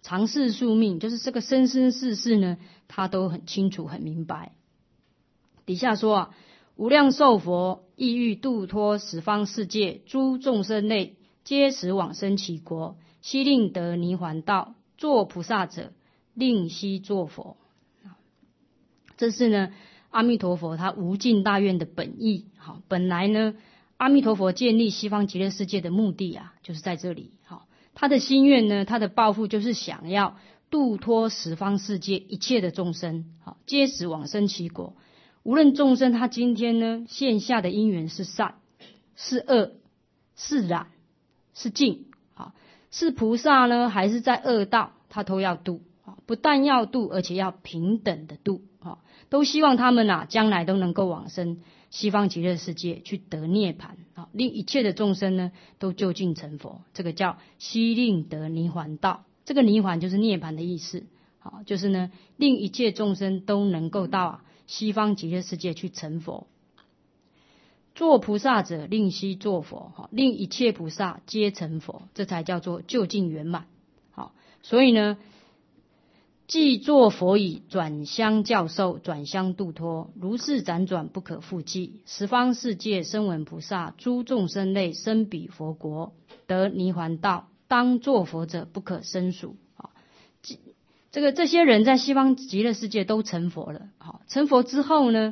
常世宿命，就是这个生生世世呢，他都很清楚很明白。底下说啊，无量寿佛意欲度脱十方世界诸众生类，皆使往生其国，悉令得泥还道。作菩萨者，令悉作佛。这是呢，阿弥陀佛他无尽大愿的本意。好，本来呢，阿弥陀佛建立西方极乐世界的目的啊，就是在这里。好，他的心愿呢，他的抱负就是想要度脱十方世界一切的众生，好，皆使往生其国。无论众生他今天呢现下的因缘是善是恶是染是净，好，是菩萨呢还是在恶道，他都要度。不但要度，而且要平等的度，都希望他们将来都能够往生西方极乐世界去得涅槃，令一切的众生呢都究竟成佛。这个叫悉令得泥还道，这个泥还就是涅槃的意思，就是呢令一切众生都能够到西方极乐世界去成佛。做菩萨者，令悉作佛，令一切菩萨皆成佛，这才叫做究竟圆满。好，所以呢，既作佛已，转相教授，转相度脱，如是辗转不可复计。十方世界声闻菩萨，诸众生类，生彼佛国，得泥还道，当作佛者不可胜数。这些人在西方极乐世界都成佛了。成佛之后呢，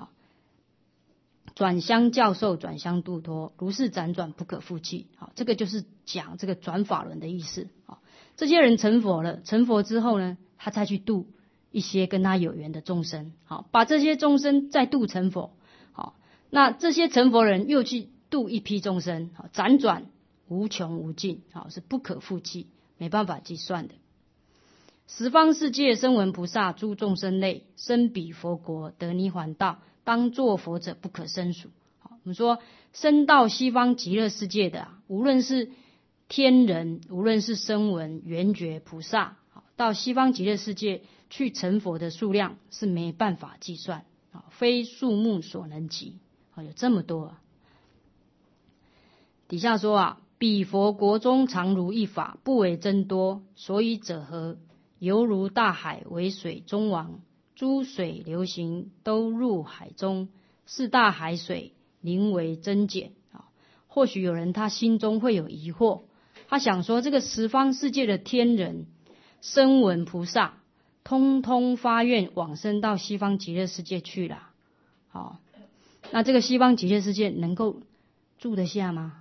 转相教授，转相度脱，如是辗转不可复计。这个就是讲这个转法轮的意思。这些人成佛了，成佛之后呢，他再去度一些跟他有缘的众生，好，把这些众生再度成佛，好，那这些成佛人又去度一批众生，好，辗转无穷无尽，好，是不可复计，没办法计算的。十方世界声闻菩萨，诸众生类，生彼佛国，得泥还道，当作佛者不可胜数。好，我们说生到西方极乐世界的，无论是天人，无论是声闻、缘觉、菩萨，到西方极乐世界去成佛的数量是没办法计算，非数目所能及，有这么多。底下说彼佛国中常如一法，不为增多，所以者何？犹如大海为水中王，诸水流行都入海中，是大海水宁为增减。或许有人他心中会有疑惑，他想说这个十方世界的天人声闻菩萨通通发愿往生到西方极乐世界去了，好，那这个西方极乐世界能够住得下吗？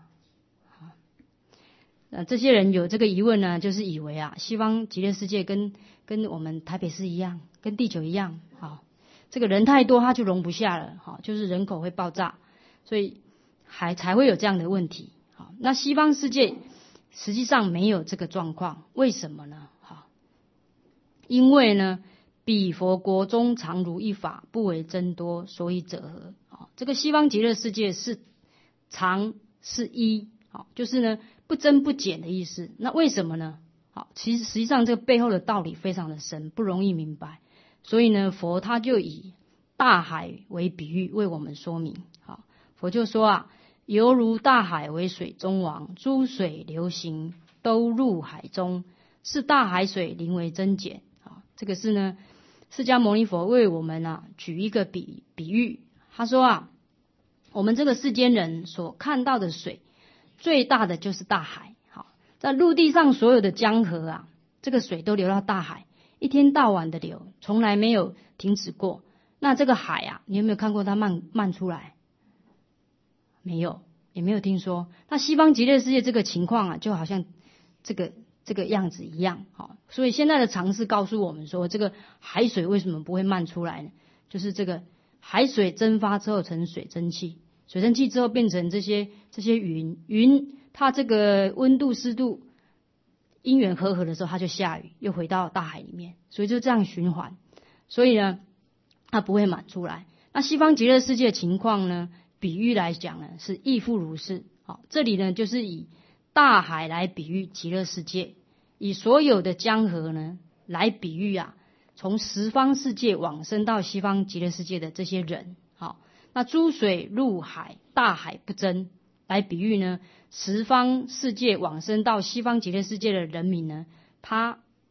那这些人有这个疑问呢，就是以为西方极乐世界跟我们台北市一样，跟地球一样，好，这个人太多他就容不下了，好，就是人口会爆炸，所以才会有这样的问题。好，那西方世界实际上没有这个状况，为什么呢？因为呢，彼佛国中常如一法，不为增多，所以者何？这个西方极乐世界是常是一，就是呢不增不减的意思。那为什么呢？实际上这个背后的道理非常的深，不容易明白。所以呢，佛他就以大海为比喻为我们说明。佛就说犹如大海为水中王，诸水流行都入海中，是大海水宁为增减。这个是呢，释迦牟尼佛为我们举一个比喻。他说我们这个世间人所看到的水，最大的就是大海。好，在陆地上所有的江河这个水都流到大海，一天到晚的流，从来没有停止过。那这个海你有没有看过它漫出来？没有，也没有听说。那西方极乐世界这个情况就好像这个样子一样。好，所以现在的常识告诉我们说，这个海水为什么不会漫出来呢？就是这个海水蒸发之后成水蒸气，水蒸气之后变成这些云它这个温度湿度因缘和合的时候，它就下雨，又回到大海里面，所以就这样循环。所以呢，它不会满出来。那西方极乐世界的情况呢，比喻来讲呢，是亦复如是。好，这里呢就是以大海来比喻极乐世界，以所有的江河呢来比喻从十方世界往生到西方极乐世界的这些人。好，那诸水入海，大海不增，来比喻呢十方世界往生到西方极乐世界的人民呢，他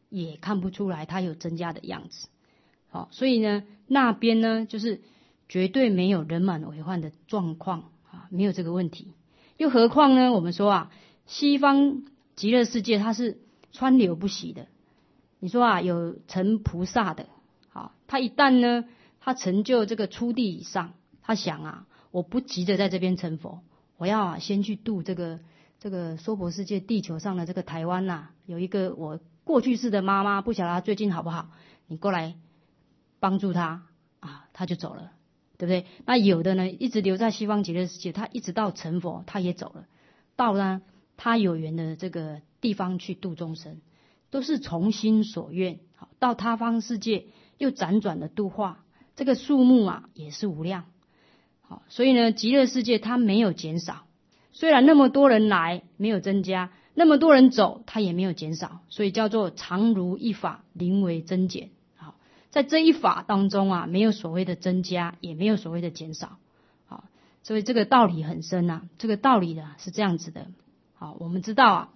也看不出来它有增加的样子。好，所以呢，那边呢就是绝对没有人满为患的状况啊，没有这个问题。又何况呢，我们说啊，西方极乐世界它是川流不息的。你说啊，有成菩萨的，好，他一旦呢，他成就这个初地以上，他想啊，我不急着在这边成佛，我要啊先去度这个娑婆世界地球上的这个台湾呐，有一个我过去世的妈妈，不晓得她最近好不好，你过来帮助她啊，她就走了，对不对？那有的呢，一直留在西方极乐世界，他一直到成佛，他也走了，到呢他有缘的这个地方去度众生，都是从心所愿，到他方世界又辗转的度化，这个数目啊也是无量。好，所以呢，极乐世界它没有减少，虽然那么多人来没有增加，那么多人走它也没有减少，所以叫做常如一法，宁为增减。好，在这一法当中啊，没有所谓的增加，也没有所谓的减少。好，所以这个道理很深啊，这个道理呢是这样子的。好，我们知道啊，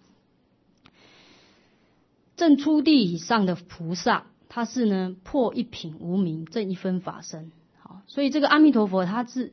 正初地以上的菩萨，他是呢破一品无明，正一分法身。好，所以这个阿弥陀佛他是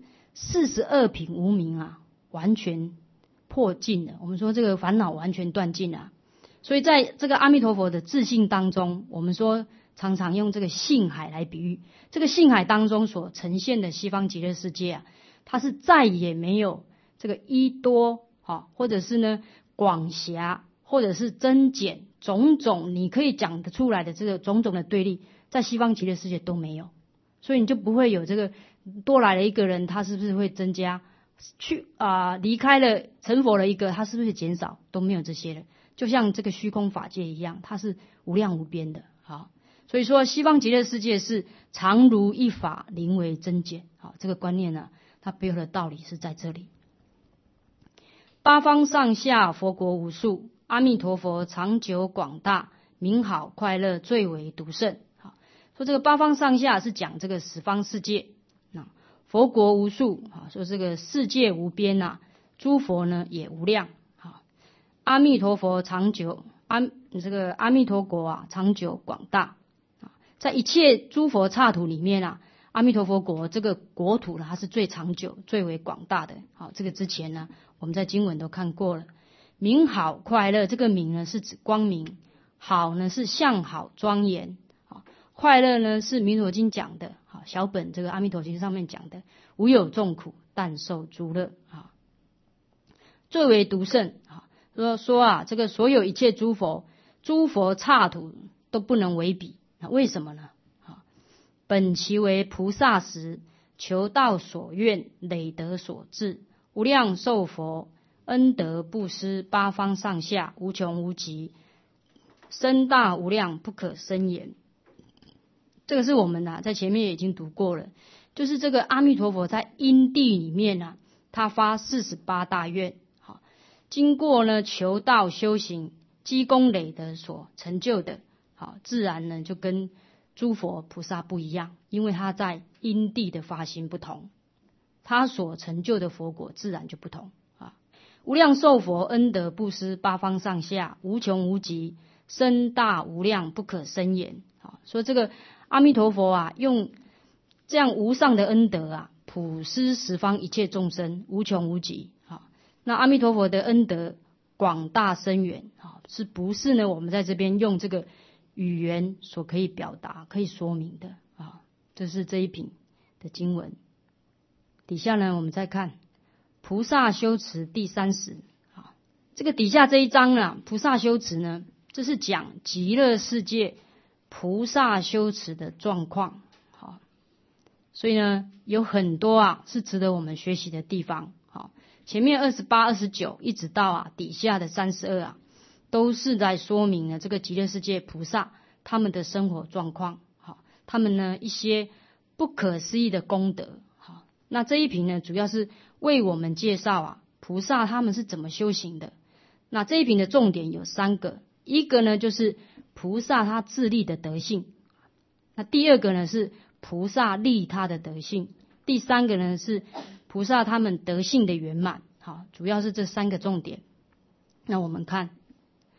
42品无明啊，完全破尽了。我们说这个烦恼完全断尽了。所以在这个阿弥陀佛的自性当中，我们说常常用这个性海来比喻，这个性海当中所呈现的西方极乐世界啊，它是再也没有这个一多或者是呢广狭，或者是增减，种种你可以讲得出来的这个种种的对立，在西方极乐世界都没有。所以你就不会有这个多来了一个人，他是不是会增加？去离开了成佛了一个，他是不是减少？都没有这些了。就像这个虚空法界一样，它是无量无边的。好，所以说西方极乐世界是常如一法，宁为增减。好，这个观念呢，它背后的道理是在这里。八方上下佛国无数，阿弥陀佛长久广大，名好快乐，最为独胜。好，说这个八方上下是讲这个十方世界，佛国无数，说这个世界无边啊，诸佛呢也无量。好，阿弥陀佛长久，这个阿弥陀国啊长久广大，在一切诸佛刹土里面啊，阿弥陀佛国这个国土呢，它是最长久、最为广大的。好，这个之前呢，我们在经文都看过了。名好快乐，这个名呢是指光明，好呢是相好庄严，快乐呢是弥陀经讲的，小本这个阿弥陀经上面讲的，无有众苦，但受诸乐。最为独胜，说啊，这个所有一切诸佛刹土都不能为比。为什么呢？本其为菩萨时，求道所愿，累德所致，无量寿佛，恩德布施，八方上下，无穷无极，深大无量，不可胜言。这个是我们在前面已经读过了，就是这个阿弥陀佛在因地里面他发48大愿，经过呢求道修行积功累德所成就的，自然呢就跟诸佛菩萨不一样，因为他在因地的发心不同，他所成就的佛果自然就不同。无量寿佛，恩德布施，八方上下，无穷无极，深大无量，不可胜言。说这个阿弥陀佛用这样无上的恩德普施十方一切众生，无穷无极。那阿弥陀佛的恩德广大深远，是不是呢？我们在这边用这个语言所可以表达、可以说明的。这是这一品的经文。底下呢，我们再看菩萨修持第30。这个底下这一章菩萨修持呢，这是讲极乐世界菩萨修持的状况。所以呢，有很多是值得我们学习的地方。前面28、29一直到底下的32都是在说明了这个极乐世界菩萨他们的生活状况，他们呢一些不可思议的功德。那这一品呢，主要是为我们介绍菩萨他们是怎么修行的。那这一品的重点有3个，一个呢就是菩萨他自利的德性，那第2个呢是菩萨利他的德性，第3个呢是菩萨他们德性的圆满。主要是这3个重点。那我们看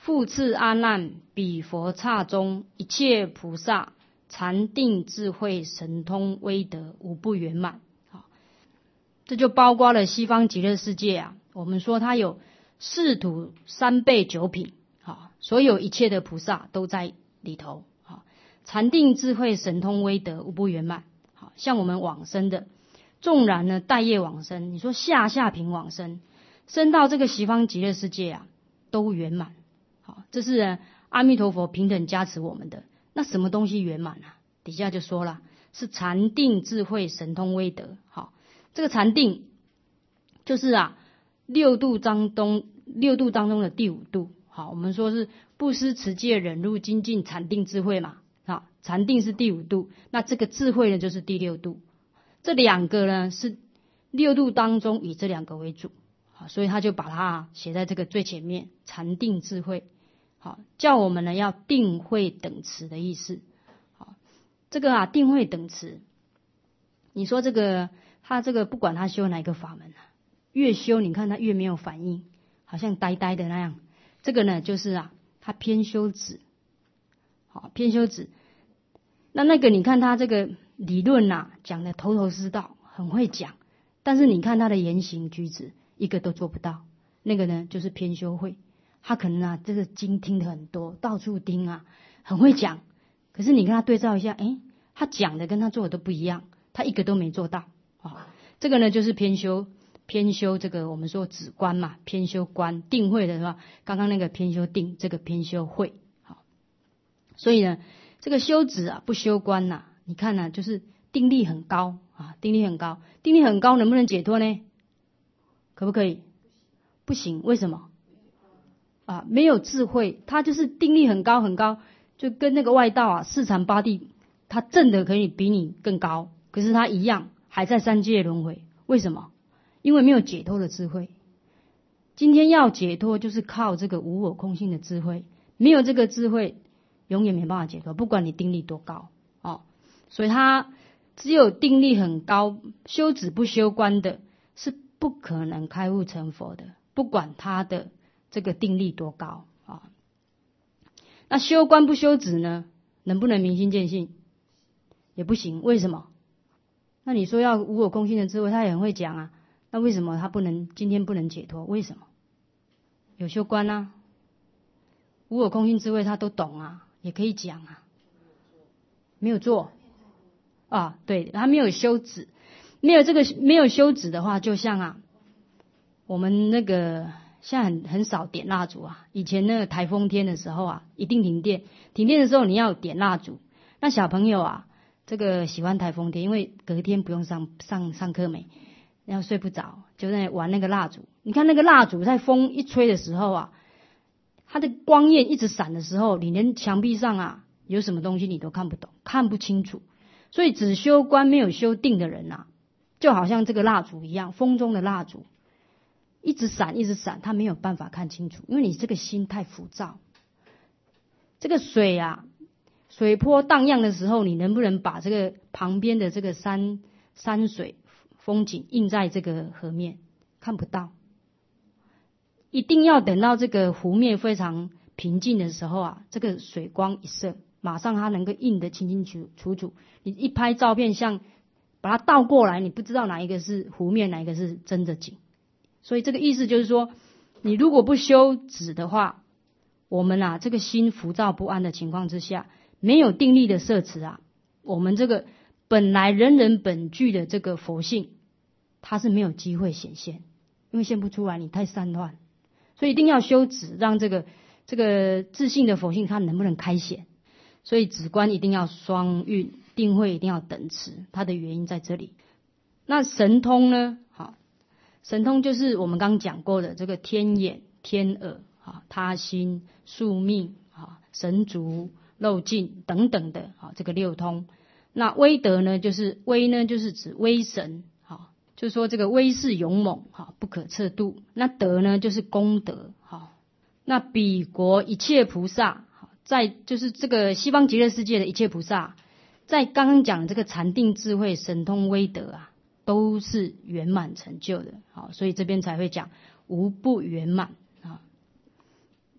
复次阿难，彼佛刹中一切菩萨禅定智慧神通威德无不圆满。这就包括了西方极乐世界啊，我们说它有四土三辈九品，所有一切的菩萨都在里头。禅定智慧神通威德无不圆满。像我们往生的，纵然呢待业往生，你说下品往生，生到这个西方极乐世界啊，都圆满。这是阿弥陀佛平等加持我们的。那什么东西圆满啊？底下就说了，是禅定智慧神通威德。这个禅定就是六度当中的第五度。我们说是布施持戒忍辱精进禅定智慧嘛。禅定是第五度，那这个智慧呢就是第六度。这两个呢是六度当中以这两个为主，所以他就把它写在这个最前面，禅定智慧。叫我们呢要定慧等持的意思。这个定慧等持，你说这个他这个不管他修哪一个法门越修你看他越没有反应，好像呆呆的那样。这个呢就是他偏修止。偏修止。那个你看他这个理论讲的头头是道，很会讲，但是你看他的言行举止一个都做不到。那个呢就是偏修慧，他可能这个经听得很多，到处听很会讲，可是你跟他对照一下，他讲的跟他做的都不一样，他一个都没做到。这个呢就是偏修这个我们说止观嘛，偏修观。定慧的话，刚刚那个偏修定，这个偏修慧。所以呢这个修止不修观你看就是定力很高定力很高。定力很高能不能解脱呢？可不可以？不行。为什么？没有智慧。他就是定力很高很高，就跟那个外道四禅八地，他证的可以比你更高，可是他一样还在三界轮回。为什么？因为没有解脱的智慧。今天要解脱就是靠这个无我空性的智慧，没有这个智慧永远没办法解脱，不管你定力多高所以他只有定力很高，修止不修观的是不可能开悟成佛的，不管他的这个定力多高那修观不修止呢，能不能明心见性？也不行。为什么？那你说要无我空性的智慧，他也很会讲那为什么他今天不能解脱？为什么？有修观无我空性智慧他都懂也可以讲没有做对，他没有修止。没有修止的话，就像我们那个现在很少点蜡烛以前那个台风天的时候一定停电的时候你要点蜡烛。那小朋友这个喜欢台风天，因为隔天不用上课没，然后睡不着，就在玩那个蜡烛。你看那个蜡烛在风一吹的时候它的光焰一直闪的时候，你连墙壁上有什么东西你都看不懂，看不清楚。所以只修观没有修定的人就好像这个蜡烛一样，风中的蜡烛一直闪一直闪，他没有办法看清楚，因为你这个心太浮躁。这个水水波荡漾的时候，你能不能把这个旁边的这个山水风景印在这个河面？看不到。一定要等到这个湖面非常平静的时候这个水光一射，马上它能够印得清清楚楚。你一拍照片，像把它倒过来，你不知道哪一个是湖面，哪一个是真的景。所以这个意思就是说，你如果不修止的话，我们这个心浮躁不安的情况之下，没有定力的摄持我们这个本来人人本具的这个佛性，它是没有机会显现，因为现不出来，你太散乱。所以一定要修止，让这个自性的佛性它能不能开显。所以止观一定要双运，定慧一定要等持，它的原因在这里。那神通呢？神通就是我们刚讲过的这个天眼、天耳他心、宿命神足、漏尽等等的这个六通。那威德呢，就是威呢就是指威神就是说这个威势勇猛不可测度。那德呢就是功德那彼国一切菩萨在就是这个西方极乐世界的一切菩萨，在刚刚讲的这个禅定智慧神通威德都是圆满成就的所以这边才会讲无不圆满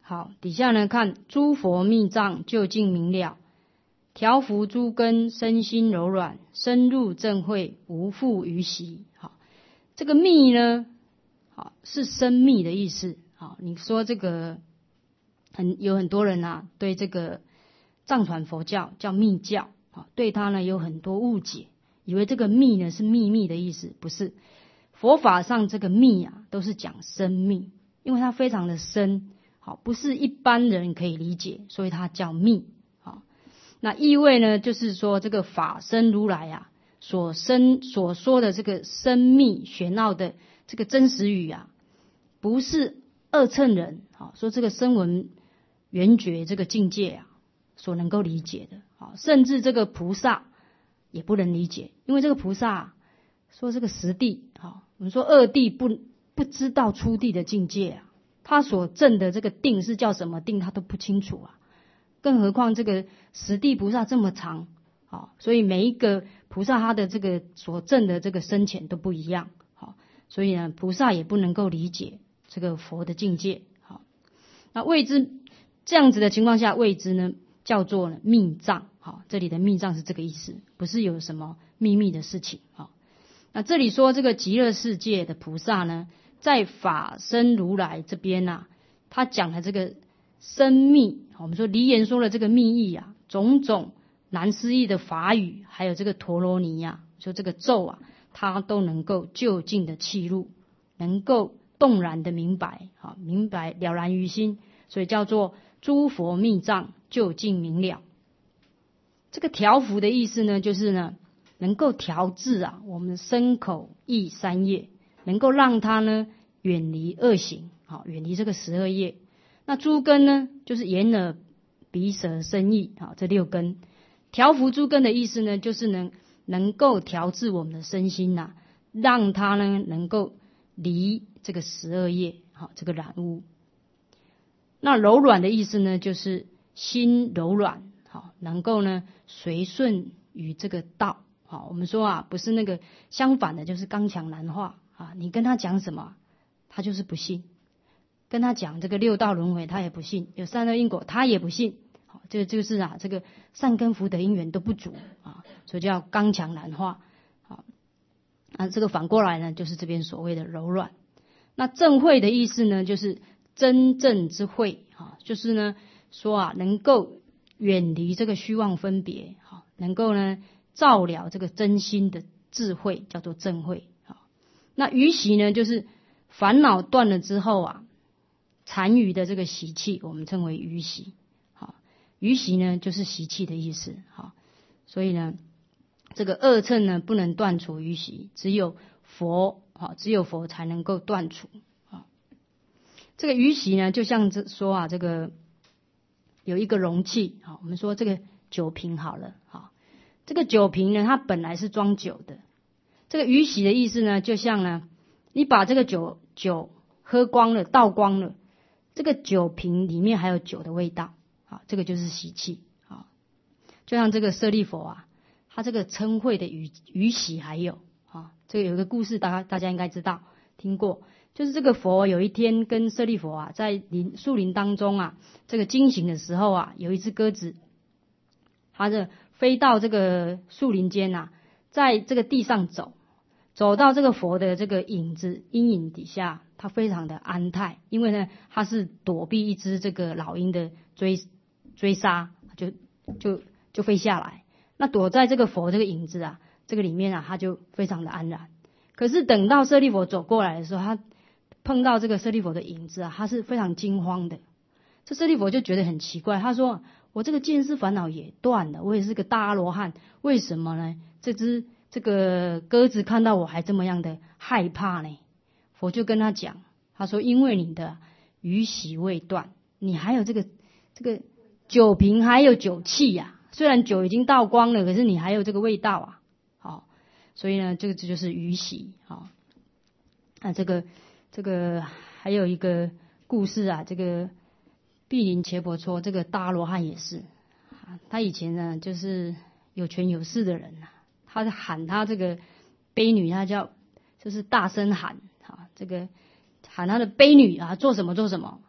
好，底下呢看诸佛密藏究竟明了，调伏诸根身心柔软，深入正慧无复于习。好，这个密呢，好是深密的意思。好，你说这个有很多人啊，对这个藏传佛教叫密教，对它呢有很多误解，以为这个密呢是秘密的意思，不是。佛法上这个密啊，都是讲深密，因为它非常的深。好，不是一般人可以理解，所以它叫密。好，那意味呢，就是说这个法身如来啊，所说的这个深密玄奥的这个真实语啊，不是二乘人说这个声闻缘觉这个境界啊所能够理解的。甚至这个菩萨也不能理解，因为这个菩萨说这个实地，我们说二地不知道初地的境界啊。他所证的这个定是叫什么定，他都不清楚啊，更何况这个十地菩萨这么长，所以每一个菩萨他的这个所证的这个深浅都不一样，所以呢，菩萨也不能够理解这个佛的境界。那谓之这样子的情况下，谓之呢叫做呢密藏。这里的密藏是这个意思，不是有什么秘密的事情。那这里说这个极乐世界的菩萨呢，在法身如来这边啊，他讲的这个深密，我们说离言说的这个密意啊，种种难思议的法语，还有这个陀罗尼啊，说这个咒啊，他都能够就近的契入，能够动然的明白，明白了然于心，所以叫做诸佛密藏就近明了。这个调伏的意思呢，就是呢能够调治啊我们身口意三业，能够让它呢远离恶行，远离这个12业。那诸根呢，就是眼耳鼻舌身意，这6根。调伏诸根的意思呢，就是能够调治我们的身心呐，让它呢能够离这个12业，这个染污。那柔软的意思呢，就是心柔软，能够呢随顺于这个道。我们说啊，不是那个相反的，就是刚强难化啊。你跟他讲什么，他就是不信；跟他讲这个6道轮回，他也不信；有3恶因果，他也不信。这就是啊，这个善根福德因缘都不足啊，所以叫刚强难化。这个反过来呢，就是这边所谓的柔软。那正慧的意思呢，就是真正之慧，就是呢说啊，能够远离这个虚妄分别，能够呢照了这个真心的智慧，叫做正慧。那余习呢，就是烦恼断了之后啊，残余的这个习气，我们称为余习。余习呢，就是习气的意思。所以呢，这个二乘呢不能断除余习，只有佛才能够断除。这个余习呢，就像说啊，这个有一个容器，我们说这个酒瓶好了，这个酒瓶呢，它本来是装酒的。这个余习的意思呢，就像呢，你把这个酒喝光了，倒光了，这个酒瓶里面还有酒的味道，这个就是习气。就像这个舍利佛啊，他这个嗔恚的余习还有这个有一个故事，大家应该知道听过，就是这个佛有一天跟舍利佛啊，在树林当中啊，这个经行的时候啊，有一只鸽子，它就飞到这个树林间啊，在这个地上走到这个佛的这个影子阴影底下，它非常的安泰，因为呢，它是躲避一只这个老鹰的追杀，就飞下来。那躲在这个佛这个影子啊，这个里面啊，它就非常的安然。可是等到舍利佛走过来的时候，他碰到这个舍利佛的影子啊，他是非常惊慌的。这舍利佛就觉得很奇怪，他说：“我这个见思烦恼也断了，我也是个大阿罗汉，为什么呢？这个鸽子看到我还这么样的害怕呢？”佛就跟他讲，他说：“因为你的余习未断，你还有这个酒瓶还有酒气呀。虽然酒已经倒光了，可是你还有这个味道啊。所以呢，这就是余习。这个还有一个故事啊，这个毗陵伽婆娑这个大罗汉也是，他以前呢就是有权有势的人，他喊他这个婢女，他就是大声喊，这个喊他的婢女啊做什么做什么。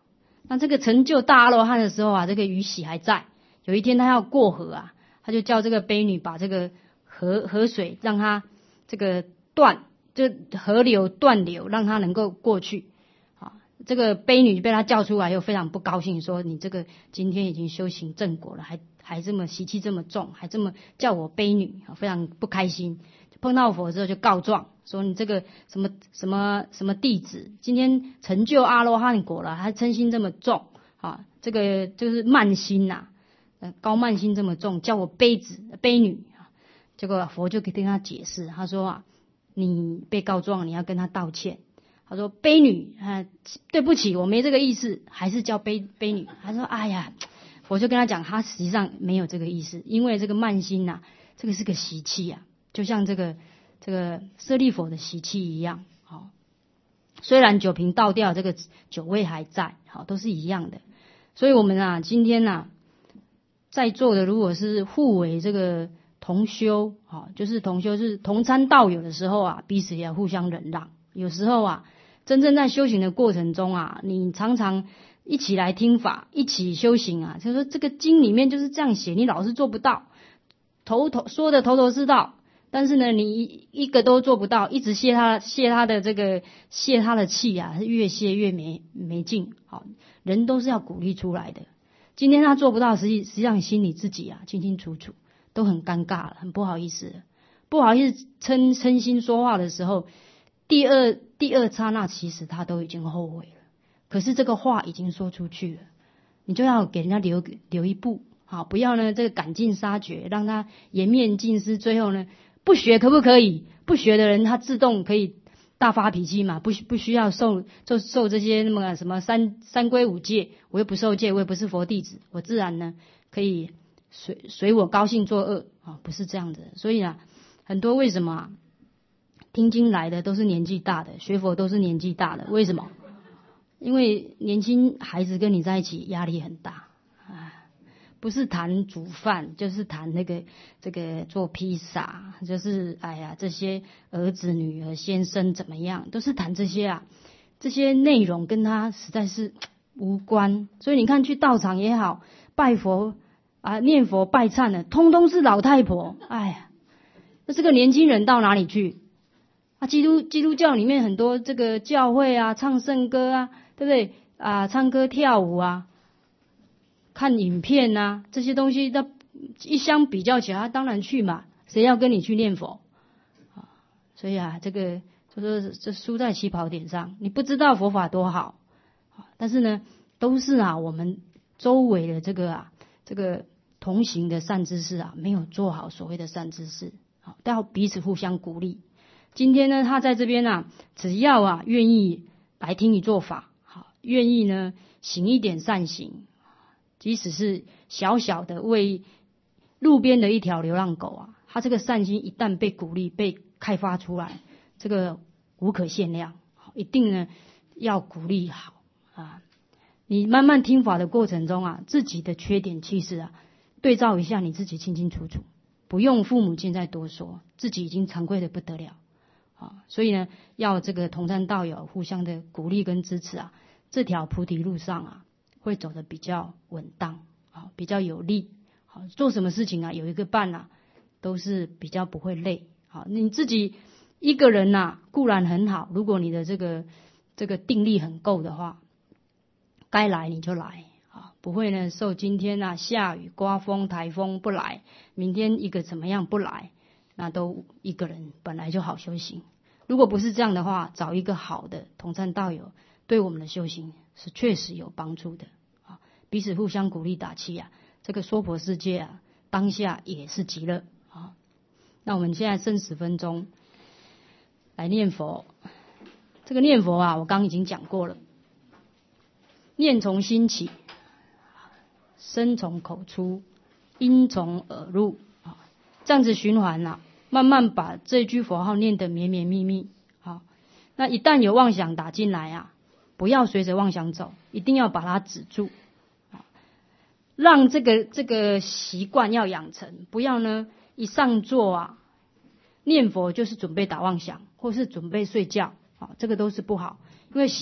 那这个成就大阿罗汉的时候啊，这个鱼喜还在。有一天他要过河啊，他就叫这个悲女把这个河水让它这个就河流断流，让它能够过去。这个悲女被他叫出来，又非常不高兴，说你这个今天已经修行正果了，还这么习气这么重，还这么叫我悲女，非常不开心。碰到佛之后就告状，说你这个什么弟子，今天成就阿罗汉果了，还嗔心这么重啊，这个就是慢心呐，高慢心这么重，叫我悲女。结果佛就跟他解释，他说啊，你被告状，你要跟他道歉。他说悲女对不起，我没这个意思，还是叫悲女。他说哎呀，佛就跟他讲，他实际上没有这个意思，因为这个慢心呐，这个是个习气啊，就像这个舍利弗的习气一样。虽然酒瓶倒掉，这个酒味还在，都是一样的。所以我们啊，今天啊，在座的如果是互为这个同修，就是同修是同参道友的时候啊，彼此也要互相忍让。有时候啊，真正在修行的过程中啊，你常常一起来听法，一起修行啊，就说这个经里面就是这样写，你老是做不到，说的头头是道，但是呢，你一个都做不到，一直泄他的气啊，越泄越没劲。人都是要鼓励出来的。今天他做不到，实际上心里自己啊清清楚楚，都很尴尬了，很不好意思，嗔心说话的时候。第二刹那，其实他都已经后悔了。可是这个话已经说出去了，你就要给人家留一步，不要呢这个赶尽杀绝，让他颜面尽失。最后呢，不学可不可以？不学的人他自动可以大发脾气嘛，不需要受这些那么什么三规五戒，我又不受戒，我也不是佛弟子，我自然呢可以随我高兴作恶啊，不是这样子。所以啊，很多为什么啊？听经来的都是年纪大的，学佛都是年纪大的，为什么？因为年轻孩子跟你在一起压力很大不是谈煮饭，就是谈这个做披萨，就是哎呀这些儿子女儿先生怎么样，都是谈这些啊，这些内容跟他实在是无关。所以你看去道场也好，拜佛啊念佛拜忏的，通通是老太婆，哎呀，那这个年轻人到哪里去？基督教里面很多这个教会啊，唱圣歌啊，对不对啊？唱歌跳舞啊，看影片啊，这些东西，那一相比较起来，他当然去嘛。谁要跟你去念佛所以啊，这个就是这输在起跑点上，你不知道佛法多好但是呢，都是啊我们周围的这个同行的善知识啊，没有做好所谓的善知识，都要彼此互相鼓励。今天呢，他在这边啊，只要啊愿意来听你做法，愿意呢行一点善行，即使是小小的为路边的一条流浪狗啊，他这个善心一旦被鼓励、被开发出来，这个无可限量，一定呢要鼓励好啊。你慢慢听法的过程中啊，自己的缺点其实啊，对照一下你自己清清楚楚，不用父母亲再多说，自己已经惭愧的不得了。所以呢，要这个同参道友互相的鼓励跟支持啊，这条菩提路上啊，会走得比较稳当比较有力做什么事情啊，有一个伴啊，都是比较不会累你自己一个人啊，固然很好，如果你的这个定力很够的话，该来你就来不会呢受今天啊下雨刮风台风不来，明天一个怎么样不来，那都一个人本来就好修行。如果不是这样的话，找一个好的同参道友，对我们的修行是确实有帮助的彼此互相鼓励打气啊，这个娑婆世界啊，当下也是极乐那我们现在剩10分钟来念佛。这个念佛啊，我刚已经讲过了，念从心起，声从口出，音从耳入这样子循环啊，慢慢把这句佛号念得绵绵密密那一旦有妄想打进来啊，不要随着妄想走，一定要把它止住让这个习惯要养成，不要呢一上座啊念佛就是准备打妄想，或是准备睡觉这个都是不好，因为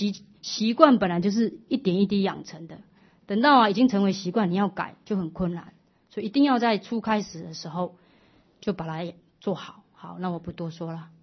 习惯本来就是一点一滴养成的，等到已经成为习惯，你要改就很困难，所以一定要在初开始的时候就把它做好。好，那我不多说了。